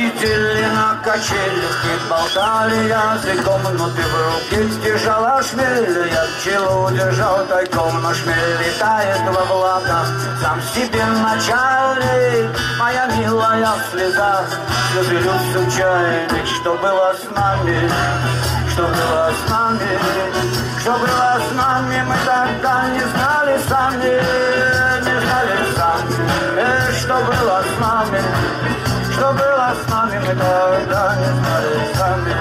сидели на качелях и болтали языком, но ты в руке держала шмель. Я пчелу держал тайком, но шмель летает в облаках. Сам себе начальник, моя милая слеза. Слезы льются в чайник, что было с нами, что было с нами, что было с нами, мы тогда не знали сами, не знали сами, что было с нами, что было с нами, мы тогда не знали сами.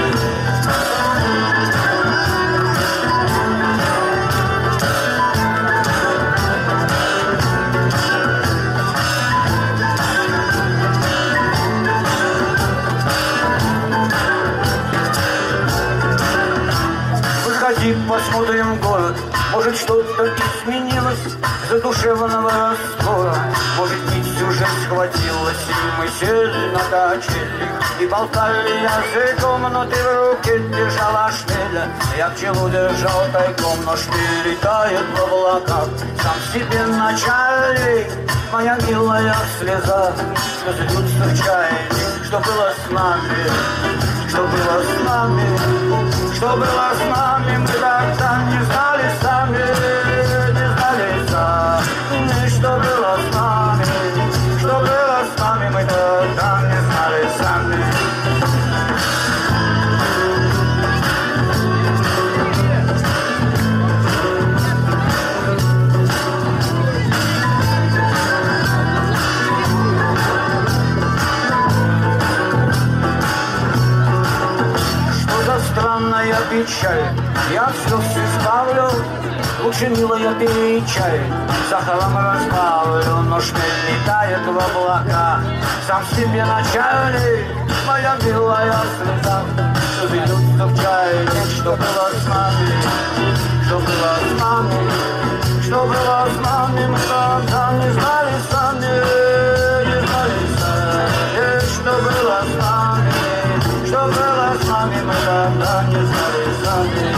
Выходи, посмотрим город, может что-то изменилось задушевного раствора. Может быть, уже схватилась, и мы сели на качели и болтали языком, но ты в руке держала шмеля. Я пчелу держал тайком, но шмель летает в облаках. Сам себе начальник, моя милая слеза. Слезы льются в чайник, что было с нами, что было с нами, что было с нами, мы тогда не знали сами, не знали сами, что было с нами, что было с нами, мы тогда не знали сами. Странная печаль, я все избавлю, лучше, милая, пей чай, сахаром разбавлю, но шмель летает в облака. Сам себе начальник, моя милая слеза. Слезы льются в чайник, что было с нами, что было с нами, что было с нами, мы тогда не знали сами, не знали сами, что было с нами, что было с нами, мы тогда не знали сами.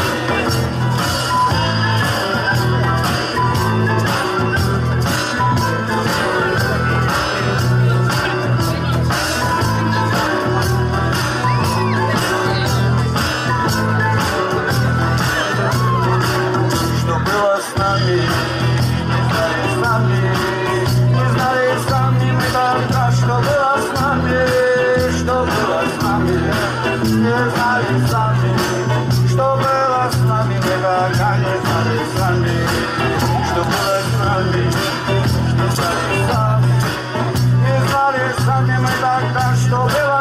Что было с нами, не знали сами, не знали сами, мы тогда, что было с нами, что было с нами, не знали сами, что было с нами, мы тогда не знали сами, что было с нами, не знали сами, не знали сами, мы тогда, что было.